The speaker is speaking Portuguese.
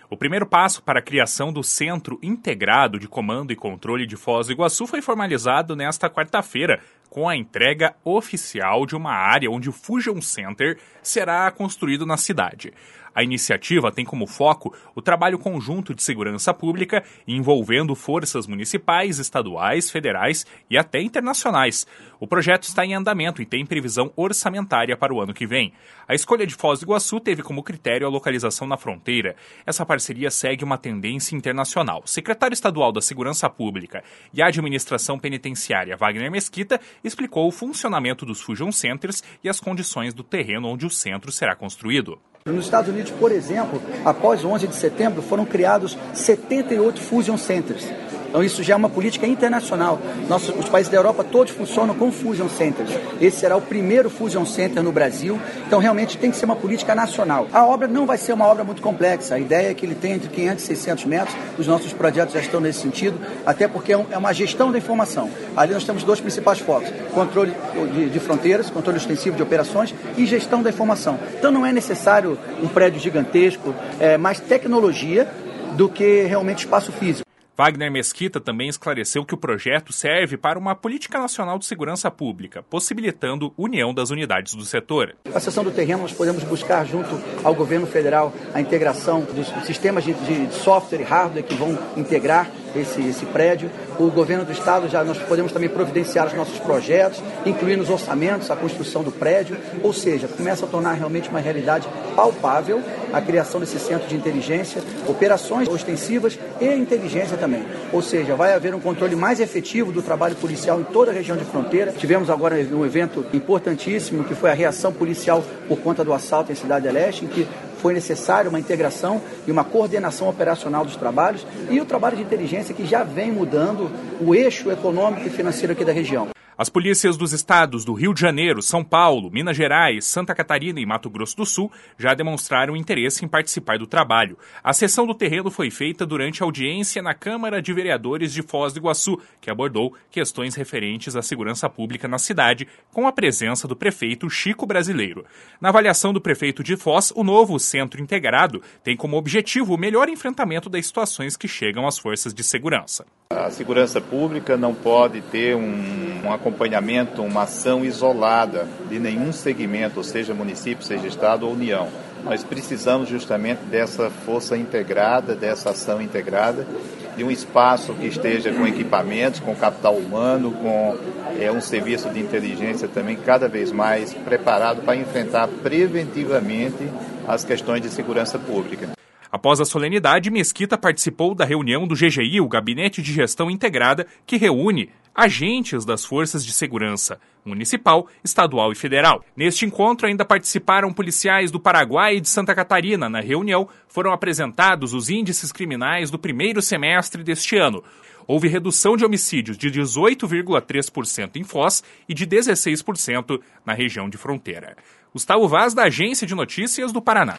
O primeiro passo para a criação do Centro Integrado de Comando e Controle de Foz do Iguaçu foi formalizado nesta quarta-feira, com a entrega oficial de uma área onde o Fusion Center será construído na cidade. A iniciativa tem como foco o trabalho conjunto de segurança pública envolvendo forças municipais, estaduais, federais e até internacionais. O projeto está em andamento e tem previsão orçamentária para o ano que vem. A escolha de Foz do Iguaçu teve como critério a localização na fronteira. Essa parceria segue uma tendência internacional. O secretário estadual da Segurança Pública e Administração Penitenciária, Wagner Mesquita, explicou o funcionamento dos Fusion Centers e as condições do terreno onde o centro será construído. Nos Estados Unidos, por exemplo, após o 11 de setembro, foram criados 78 Fusion Centers. Então isso já é uma política internacional. Os países da Europa todos funcionam com Fusion Centers. Esse será o primeiro Fusion Center no Brasil. Então realmente tem que ser uma política nacional. A obra não vai ser uma obra muito complexa. A ideia é que ele tenha entre 500 e 600 metros. Os nossos projetos já estão nesse sentido, até porque é uma gestão da informação. Ali nós temos dois principais focos: controle de fronteiras, controle extensivo de operações e gestão da informação. Então não é necessário um prédio gigantesco, mais tecnologia do que realmente espaço físico. Wagner Mesquita também esclareceu que o projeto serve para uma política nacional de segurança pública, possibilitando união das unidades do setor. Com a cessão do terreno, nós podemos buscar junto ao governo federal a integração dos sistemas de software e hardware que vão integrar esse prédio. O governo do estado, nós podemos também providenciar os nossos projetos, incluir nos orçamentos a construção do prédio, ou seja, começa a tornar realmente uma realidade palpável a criação desse centro de inteligência, operações ostensivas e inteligência também. Ou seja, vai haver um controle mais efetivo do trabalho policial em toda a região de fronteira. Tivemos agora um evento importantíssimo, que foi a reação policial por conta do assalto em Cidade Leste, em que foi necessária uma integração e uma coordenação operacional dos trabalhos e o trabalho de inteligência que já vem mudando o eixo econômico e financeiro aqui da região. As polícias dos estados do Rio de Janeiro, São Paulo, Minas Gerais, Santa Catarina e Mato Grosso do Sul já demonstraram interesse em participar do trabalho. A cessão do terreno foi feita durante a audiência na Câmara de Vereadores de Foz do Iguaçu, que abordou questões referentes à segurança pública na cidade, com a presença do prefeito Chico Brasileiro. Na avaliação do prefeito de Foz, o novo centro integrado tem como objetivo o melhor enfrentamento das situações que chegam às forças de segurança. A segurança pública não pode ter um acompanhamento, uma ação isolada de nenhum segmento, seja município, seja estado ou união. Nós precisamos justamente dessa força integrada, dessa ação integrada, de um espaço que esteja com equipamentos, com capital humano, com um serviço de inteligência também cada vez mais preparado para enfrentar preventivamente as questões de segurança pública. Após a solenidade, Mesquita participou da reunião do GGI, o Gabinete de Gestão Integrada, que reúne agentes das forças de segurança municipal, estadual e federal. Neste encontro ainda participaram policiais do Paraguai e de Santa Catarina. Na reunião foram apresentados os índices criminais do primeiro semestre deste ano. Houve redução de homicídios de 18,3% em Foz e de 16% na região de fronteira. Gustavo Vaz, da Agência de Notícias do Paraná.